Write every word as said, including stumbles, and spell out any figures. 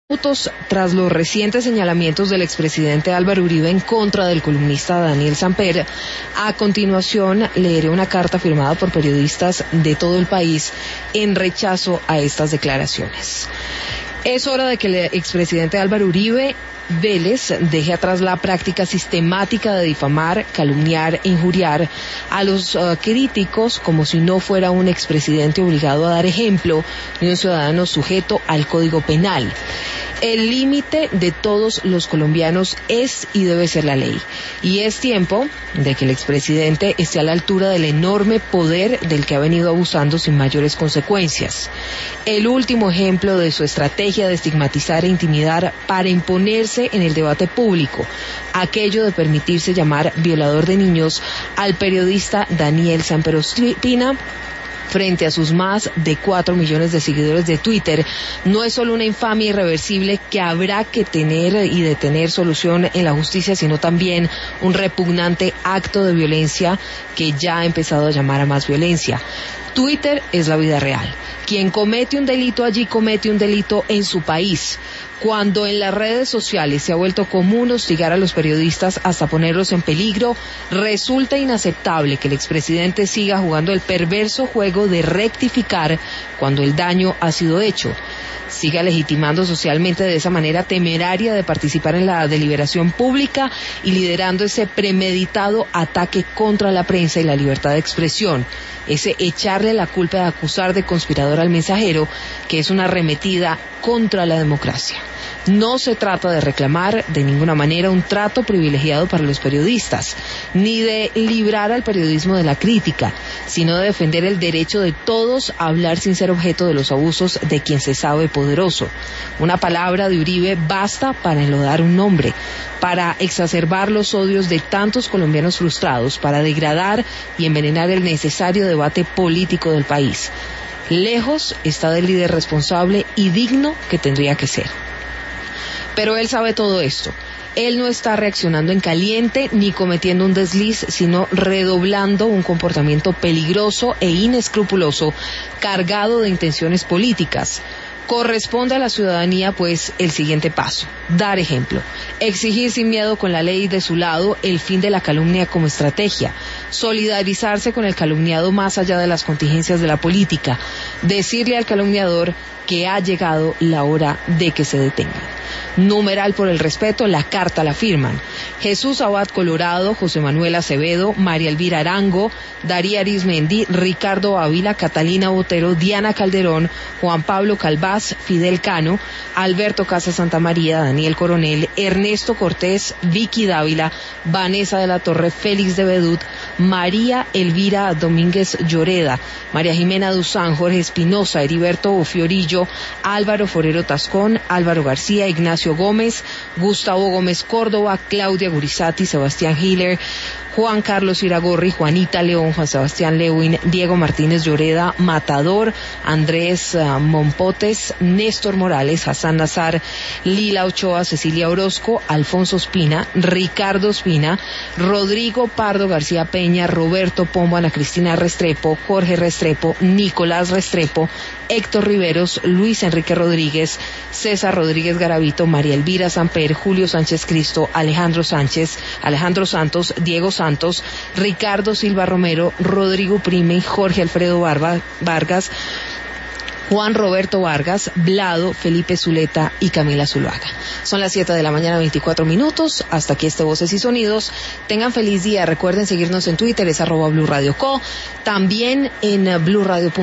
Minutos tras los recientes señalamientos del expresidente Álvaro Uribe en contra del columnista Daniel Samper, a continuación leeré una carta firmada por periodistas de todo el país en rechazo a estas declaraciones. Es hora de que el expresidente Álvaro Uribe Vélez deje atrás la práctica sistemática de difamar, calumniar e injuriar a los uh, críticos como si no fuera un expresidente obligado a dar ejemplo ni un ciudadano sujeto al Código Penal. El límite de todos los colombianos es y debe ser la ley, y es tiempo de que el expresidente esté a la altura del enorme poder del que ha venido abusando sin mayores consecuencias. El último ejemplo de su estrategia de estigmatizar e intimidar para imponerse en el debate público, aquello de permitirse llamar violador de niños al periodista Daniel Samper Ospina, frente a sus más de cuatro millones de seguidores de Twitter, no es solo una infamia irreversible que habrá que tener y detener solución en la justicia, sino también un repugnante acto de violencia que ya ha empezado a llamar a más violencia. Twitter es la vida real. Quien comete un delito allí comete un delito en su país. Cuando en las redes sociales se ha vuelto común hostigar a los periodistas hasta ponerlos en peligro, resulta inaceptable que el expresidente siga jugando el perverso juego de rectificar cuando el daño ha sido hecho. Siga legitimando socialmente de esa manera temeraria de participar en la deliberación pública y liderando ese premeditado ataque contra la prensa y la libertad de expresión. Ese echarle la culpa de acusar de conspirador al mensajero, que es una arremetida contra la democracia. No se trata de reclamar de ninguna manera un trato privilegiado para los periodistas, ni de librar al periodismo de la crítica, sino de defender el derecho de todos a hablar sin ser objeto de los abusos de quien se sabe poderoso. Una palabra de Uribe basta para enlodar un nombre, para exacerbar los odios de tantos colombianos frustrados, para degradar y envenenar el necesario debate político del país. Lejos está del líder responsable y digno que tendría que ser. Pero él sabe todo esto. Él no está reaccionando en caliente ni cometiendo un desliz, sino redoblando un comportamiento peligroso e inescrupuloso, cargado de intenciones políticas. Corresponde a la ciudadanía, pues, el siguiente paso: dar ejemplo, exigir sin miedo con la ley de su lado el fin de la calumnia como estrategia, solidarizarse con el calumniado más allá de las contingencias de la política, decirle al calumniador que ha llegado la hora de que se detenga. Numeral por el respeto, la carta la firman Jesús Abad Colorado, José Manuel Acevedo, María Elvira Arango, Daría Arismendi, Ricardo Ávila, Catalina Botero, Diana Calderón, Juan Pablo Calvás, Fidel Cano, Alberto Casa Santa María, Daniel Coronel, Ernesto Cortés, Vicky Dávila, Vanessa de la Torre, Félix de Bedut, María Elvira Domínguez Lloreda, María Jimena Duzán, Jorge Espinosa, Heriberto Fiorillo, Álvaro Forero Tascón, Álvaro García, Ignacio Gómez, Gustavo Gómez Córdoba, Claudia Gurizati, Sebastián Hiller, Juan Carlos Iragorri, Juanita León, Juan Sebastián Lewin, Diego Martínez Lloreda, Matador, Andrés uh, Mompotes, Néstor Morales, Hassan Nazar, Lila Ochoa, Cecilia Orozco, Alfonso Ospina, Ricardo Ospina, Rodrigo Pardo García Peña, Roberto Pombo, Ana Cristina Restrepo, Jorge Restrepo, Nicolás Restrepo, Héctor Riveros, Luis Enrique Rodríguez, César Rodríguez Garavito, María Elvira Samper, Julio Sánchez Cristo, Alejandro Sánchez, Alejandro Santos, Diego Santos, Ricardo Silva Romero, Rodrigo Prime, Jorge Alfredo Barba, Vargas, Juan Roberto Vargas, Blado, Felipe Zuleta y Camila Zuluaga. Son las siete de la mañana, veinticuatro minutos. Hasta aquí este Voces y Sonidos. Tengan feliz día. Recuerden seguirnos en Twitter, es arroba Blue Radio Co. También en Blue Radio.